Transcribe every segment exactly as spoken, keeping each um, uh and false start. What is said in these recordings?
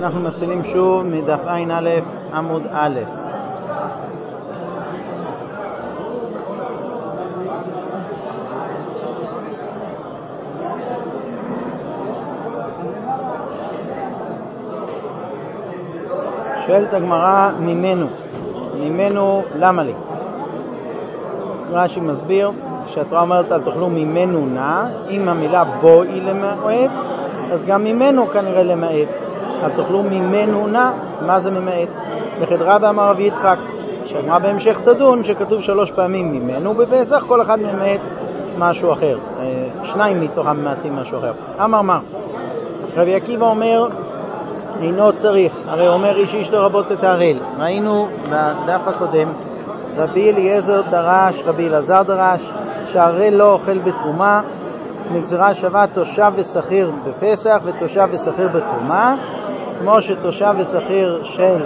אנחנו מתחילים שוב מדף עין א' עמוד א'. שואלת הגמרא ממנו, ממנו למה לי? רש"י מסביר שהתורה אומרת אל תאכלו ממנו נע, אם המילה בו היא למעט, אז גם ממנו כנראה למעט. אל תאכלו ממנו נע, מה זה ממעט? בחדרה ואמר רבי יצחק, שהגמרא בהמשך תדון שכתוב שלוש פעמים ממנו בפסח, כל אחד ממעט משהו אחר, שניים מתוכם ממעטים משהו אחר. אמר מה? רבי עקיבא אומר אינו צריך, הרי אומר איש איש לרבות את הערל. ראינו בדף הקודם רבי אליעזר דרש, רבי אלעזר דרש, שהערל לא אוכל בתרומה, נגזרה שווה תושב ושכיר בפסח ותושב ושכיר בתרומה, כמו שתושב ושכיר של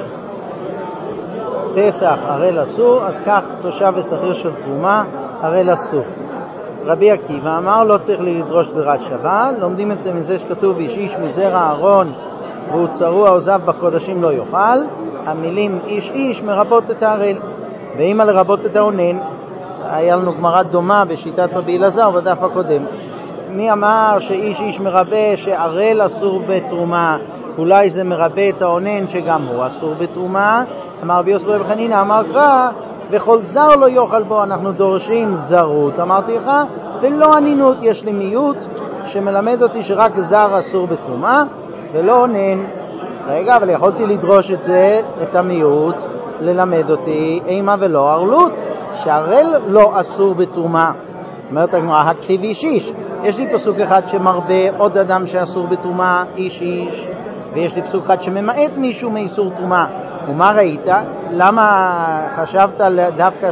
פסח ערל אסור, אז כך תושב ושכיר של תרומה ערל אסור. רבי עקיבא אמר לא צריך לדרוש גזירת שווה, לומדים את זה מזה שכתוב איש איש מזרע אהרון והוא צרוע עוזב בקודשים לא יאכל, המילים איש איש מרבות את הערל. ואמא לרבות את העונן, היה לנו גמרא דומה בשיטת רבי אלעזר בדף הקודם. מי אמר שאיש איש מרבה שערל אסור בתרומה, אולי זה מרבה את העונן שגם הוא אסור בתרומה? אמר רבי יוסי בן חנינא אמר קרא וכל זר לא יאכל בו, אנחנו דורשים זרות, אמרתי לך, ולא ענינות. יש לי מיעוט שמלמד אותי שרק זר אסור בתרומה ולא עונן. רגע, אבל יכולתי לדרוש את זה, את המיעוט, ללמד אותי אימה ולא ערלות, שערל לא אסור בתרומה. אומרת הגמרא, הכתיב איש איש. יש לי פסוק אחד שמרבה עוד אדם שאסור בתרומה, איש איש, ויש לי פסוק אחד שממעט מישהו מאיסור תרומה. ומה ראית? למה חשבת דווקא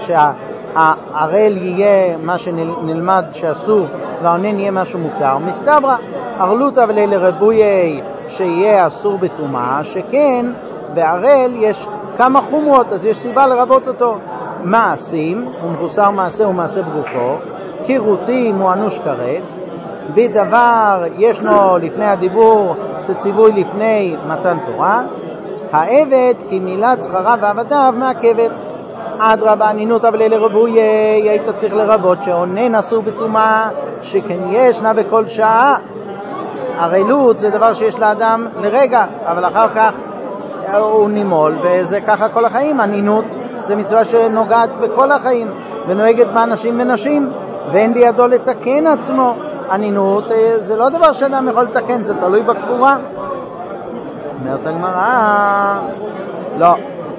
שהערל יהיה מה שנלמד שאסור והעונן יהיה משהו מותר? מסתברא, ערלות אבל אלה רבויי שיהיה אסור בתרומה, שכן בערל יש כמה חומרות, אז יש סיבה לרבות אותו. מעשים, ומחוסר מעשה ומעשה בגופו, קירותים הוא אנוש כרת, בדבר ישנו לפני הדיבור, זה ציווי לפני מתן תורה, העבד כי מילת שכרה ועבדיו מעכבת. אדרבה ענינות אבל אלה רבויי, היית צריך לרבות שעונן אסור בתרומה, שכן ישנה בכל שעה. ערלות זה דבר שיש לאדם לרגע, אבל אחר כך הוא נימול, וזה ככה כל החיים. ענינות זה מצווה שנוגעת בכל החיים ונוהגת באנשים ונשים, ואין בידו לתקן עצמו. ענינות זה לא דבר שאדם יכול לתקן, זה תלוי בקבורה. אומרת הגמרא לא.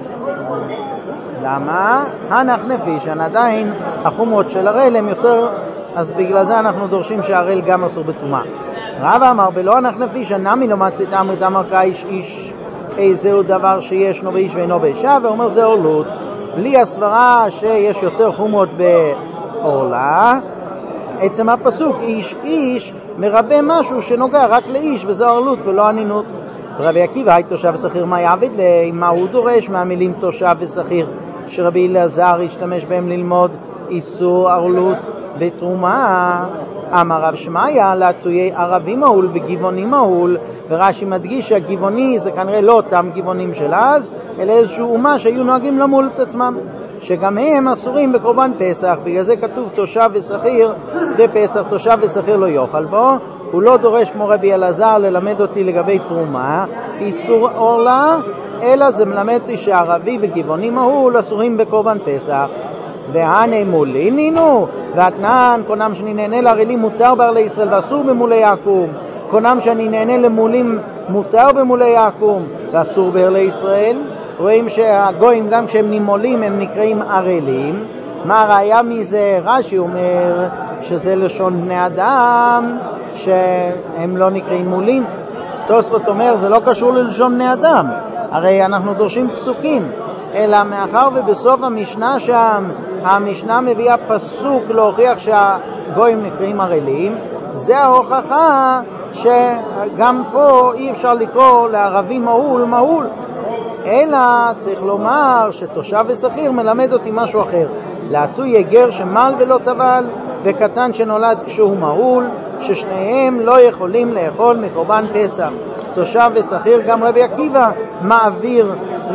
למה? הנח נפישן, עדיין החומרות של הרל הם יותר, אז בגלל זה אנחנו דורשים שהרל גם אסור בתרומה. רב אמר בלא הנח נפישן נמי לא מצאת אמרת אמר כאיש איש, איזהו דבר שישנו באיש ואינו באישה, ואומר זה עורלות. בלי הסברה שיש יותר חומות בעורלה, עצם הפסוק איש איש מרבה משהו שנוגע רק לאיש, וזה עורלות ולא ענינות. רבי עקיבא היי תושב ושכיר מה יעבד לי? מה הוא דורש מהמילים תושב ושכיר שרבי אלעזר השתמש בהם ללמוד איסור עורלות בתרומה? אמר רב שמעיה לעצויי ערבי מהול וגבעוני מהול, ורש"י מדגיש שהגבעוני זה כנראה לא אותם גבעונים של אז, אלא איזשהו אומה שהיו נוהגים למול את עצמם, שגם הם אסורים בקורבן פסח. בגלל זה כתוב תושב ושכיר בפסח, תושב ושכיר לא יאכל בו. הוא לא דורש כמו רבי אלעזר ללמד אותי לגבי תרומה איסור עורלה, אלא זה מלמד אותי שערבי וגבעוני מהול אסורים בקורבן פסח. והנה מולינינו, והתנן קונם שאני נהנה לערלים מותר בערלי ישראל ואסור במולי יעקום, קונם שאני נהנה למולים מותר במולי יעקום ואסור בערלי ישראל. רואים שהגויים גם כשהם נימולים הם נקראים ערלים. מה הראיה מזה? רש"י אומר שזה לשון בני אדם שהם לא נקראים מולים. תוספות אומר זה לא קשור ללשון בני אדם, הרי אנחנו דורשים פסוקים, אלא מאחר ובסוף המשנה שם המשנה מביאה פסוק להוכיח שהגויים נקראים ערלים, זה ההוכחה שגם פה אי אפשר לקרוא לערבי מהול מהול, אלא צריך לומר שתושב ושכיר מלמד אותי משהו אחר. לעתוי גר שמל ולא טבל וקטן שנולד כשהוא מהול, ששניהם לא יכולים לאכול מקורבן פסח. תושב ושכיר, גם רבי עקיבא מעביר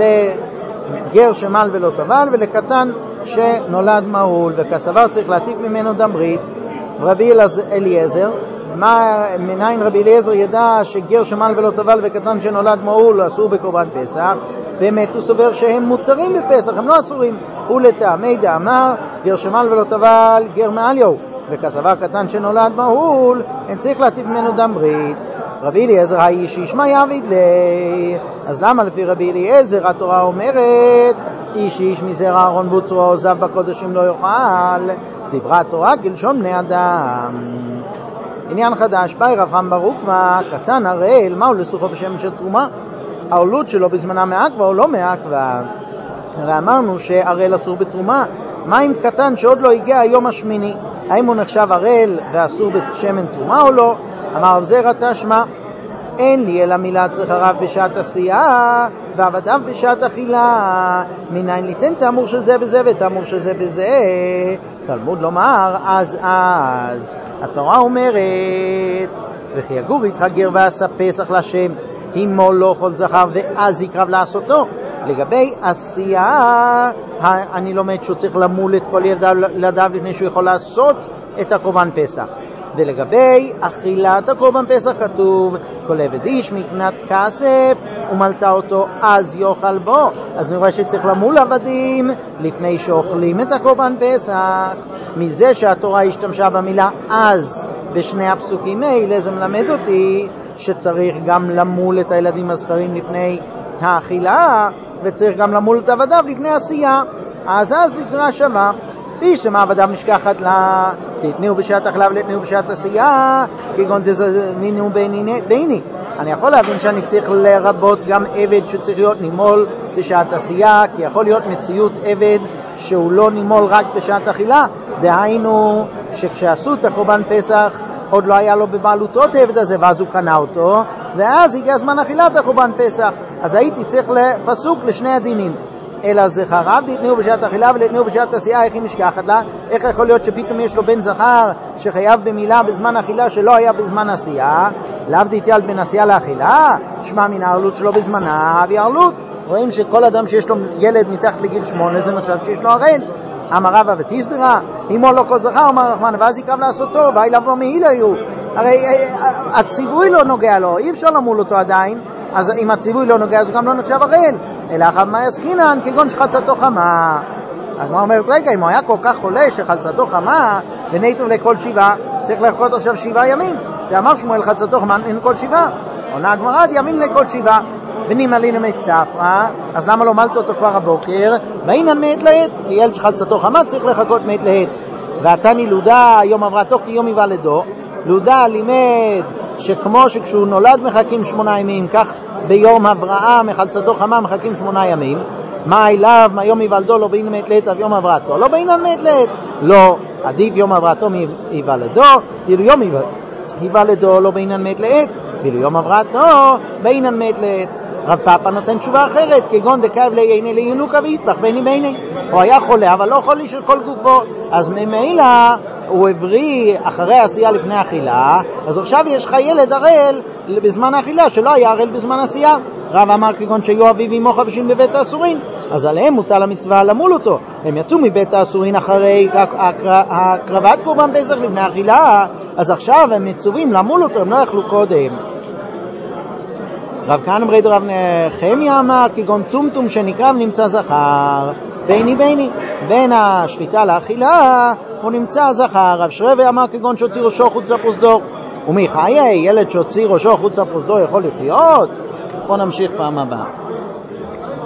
לגר שמל ולא טבל ולקטן שנולד מהול, וכסבר צריך להטיף ממנו דם ברית. רבי אליעזר, מה, מניין רבי אליעזר ידע שגר שמל ולא טבל וקטן שנולד מהול אסור בקורבן פסח? באמת הוא סובר שהם מותרים בפסח, הם לא אסורים. הוא לטעמי דאמר גר שמל ולא טבל גר מעליהו, וכסבר קטן שנולד מהול הם צריך להטיף ממנו דם ברית. רבי אליעזר האיש ישמע יעביד לי. אז למה לפי רבי אליעזר התורה אומרת איש איש מזרע אהרון בוצרו עוזב בקודשים לא יאכל? דיברה התורה כלשון בני אדם. עניין חדש, באי רב חם ברוך מה קטן הראל, מהו לסוחו בשם של תרומה? העלות שלו בזמנה מעכבה או לא מעכבה? הרי אמרנו שהראל אסור בתרומה. מה עם קטן שעוד לא הגיע היום השמיני? האם הוא נחשב הראל ואסור בשמן תרומה או לא? אמר רב זרע תשמע, אין לי אלא מילה צריכריו בשעת עשייה ועבדיו בשעת אכילה. מניין ליתן תאמור של זה בזה ותאמור של זה בזה? תלמוד לומר אז אז. התורה אומרת וכי יגור איתך גר ועשה פסח לשם עמו לא כל זכר ואז יקרב לעשותו. לגבי עשייה אני לומד שהוא צריך למול את כל ילדיו לפני שהוא יכול לעשות את הקורבן פסח. ולגבי אכילת הקורבן פסח כתוב כל עבד איש מקנת כסף ומלטה אותו אז יאכל בו. אז אני רואה שצריך למול עבדים לפני שאוכלים את הקורבן פסח. מזה שהתורה השתמשה במילה אז בשני הפסוקים האלה זה מלמד אותי שצריך גם למול את הילדים הזכרים לפני האכילה וצריך גם למול את עבדיו לפני עשייה. אז אז לגזרה שווה. איש שמה עבדיו נשכחת לה תתניעו בשעת אכלה ולתניעו בשעת עשייה כגון תזנינו ביני. אני יכול להבין שאני צריך לרבות גם עבד שצריך להיות נימול בשעת עשייה, כי יכול להיות מציאות עבד שהוא לא נימול רק בשעת אכילה. דהיינו שכשעשו את הקורבן פסח עוד לא היה לו בבעלותו את העבד הזה ואז הוא קנה אותו ואז הגיע זמן אכילת הקורבן פסח. אז הייתי צריך לפסוק לשני הדינים, אלא זכריו תתניעו בשעת אכילה ולתניעו בשעת עשייה. איך היא משכחת לה? איך יכול להיות שפתאום יש לו בן זכר שחייב במילה בזמן אכילה שלא היה בזמן עשייה? לאו דתיאל בין עשייה לאכילה, שמע מן הערלות שלו בזמנה והערלות. רואים שכל אדם שיש לו ילד מתחת לגיל שמונה זה מצב שיש לו הראל. אמר רבא ותסבירה אמו לא כל זכר אמר רחמן ואז יקרב לעשותו ואי לבוא מעיל היו. הרי הציווי לא נוגע לו, אי אפשר למול אותו עדיין. אז אם הציווי לא נוגע אז גם לא נחשב הראל. אלא אחת מה יסקינן כגון שחלצתו חמה. הגמרא אומרת רגע, אם הוא היה כל כך חולה שחלצתו חמה ונתנו לכל שבעה צריך לחכות עכשיו שבעה ימים. ואמר שמואל חלצתו חמה אין כל שבעה. עונה הגמרא ימין לכל שבעה ונמלין אמת ספרה. אז למה לא מלת אותו כבר הבוקר? ואינן מעת לעת, כי ילד שחלצתו חמה צריך לחכות מעת לעת. ועתני לודה יום עברתו כי יום יוולדו. לודה לימד שכמו שכשהוא נולד מחכים שמונה ימים כך ביום הבראה מחלצתו חמה מחכים שמונה ימים. מה אליו מה יום יוולדו לא באינן מעת לעת יום הברתו לא באינן מעת לעת. לא, עדיף יום הברתו מיוולדו תראו יום יוולדו לא באינן מעת לעת ואילו יום הברתו באינן מעת לעת. רב פאפא נותן תשובה אחרת כגון דקאב לעיני לינוקה ויטבח ביני ביני. הוא היה חולה אבל לא חולי של כל גופו אז ממילא הוא הבריא אחרי עשייה לפני אכילה. אז עכשיו יש לך ילד הראל בזמן האכילה שלא היה הראל בזמן עשייה. רב אמר כגון שיהיו אביו אמו חבשים בבית האסורין אז עליהם מוטל המצווה למול אותו. הם יצאו מבית האסורין אחרי הקרבת קורבן פסח לפני האכילה אז עכשיו הם מצווים למול אותו, הם לא יכלו קודם. רב כהנא ברי דרב נחמיה אמר כגון טומטום שנקרב נמצא זכר ביני ביני. בין השחיטה לאכילה הוא נמצא זכר. רב שרבי אמר כגון שהוציא ראשו חוץ לפרוזדור. ומי חיי ילד שהוציא ראשו חוץ לפרוזדור יכול לחיות? בוא נמשיך פעם הבאה.